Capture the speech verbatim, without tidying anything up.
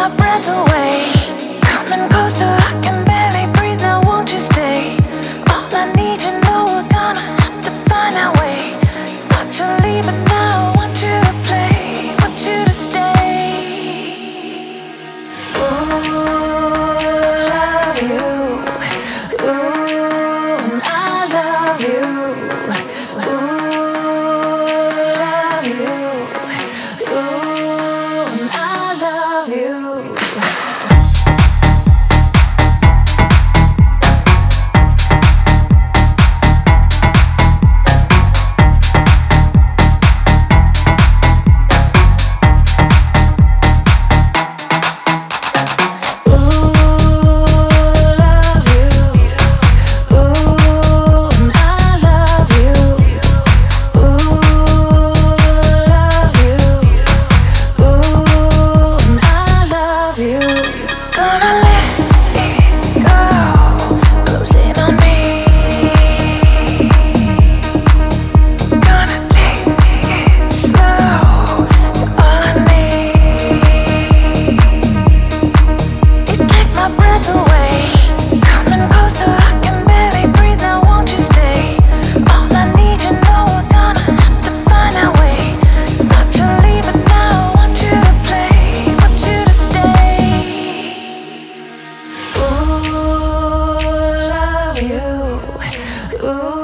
my breath away. Coming closer, I can barely breathe now, won't you stay? All I need, you know we're gonna have to find our way. Thought you're leaving now, I want you to play, want you to stay. Ooh, love you. Ooh, I love you. Ooh, love you. Ooh, I love you. Ooh.